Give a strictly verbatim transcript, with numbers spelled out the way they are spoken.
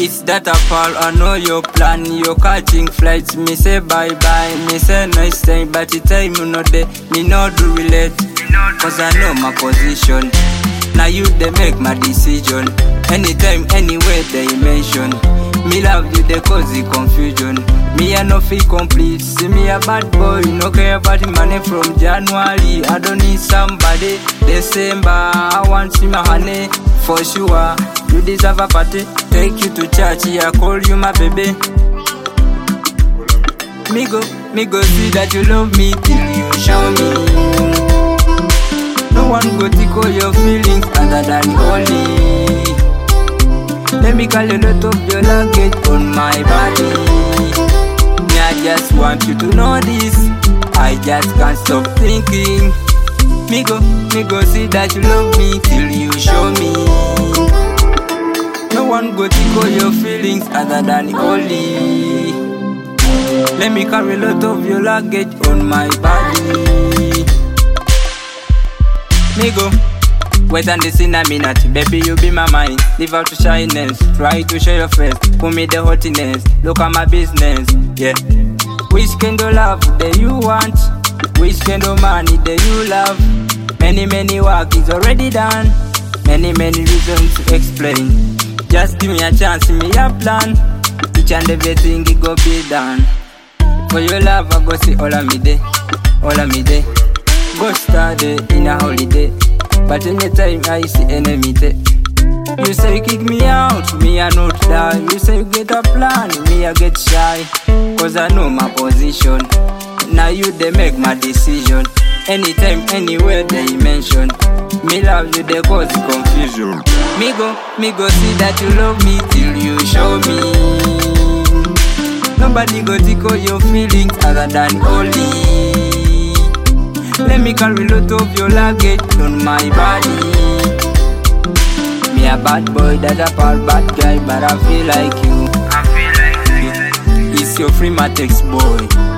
It's that a fall, I know your plan. You're catching flights, me say bye bye. Me say nice time, but the time you know day, me no do relate. Cause I know my position. Now you they make my decision. Anytime, anywhere they mention. Me love you, they cause the confusion. Me I no feel complete. See me a bad boy, no care about the money from January. I don't need somebody. December, I want see my honey for sure. You deserve a party, take you to church. I call you my baby. Me go, me go see that you love me till you show me. No one go tickle your feelings other than only. Let me call a lot of your luggage on my body. Me, I just want you to know this. I just can't stop thinking. Me go, me go see that you love me till you show me. No one go tickle your feelings other than only. Let me carry a lot of your luggage on my body. Me go, wait and this in a minute. Baby, you be my mind. Live out to shyness. Try to show your face. Put me the hotness. Look at my business. Yeah. Which kind of love that you want? Which kind of money that you love? Many, many work is already done. Many, many reasons to explain. Just give me a chance, me a plan. Each and everything it go be done. For your love, I go see all of me day. All of me day. Go study in a holiday. But anytime I see enemy day. You say you kick me out, me I not die. You say you get a plan, me I get shy. Cause I know my position. Now you they make my decision. Anytime, anywhere they mention. Me love you, they cause confusion. Me go, me go see that you love me till you show me. Nobody go tickle your feelings other than only. Let me carry a lot of your luggage on my body. Me a bad boy, that a bad bad guy, but I feel like you. I feel like you. It's your free Matex boy.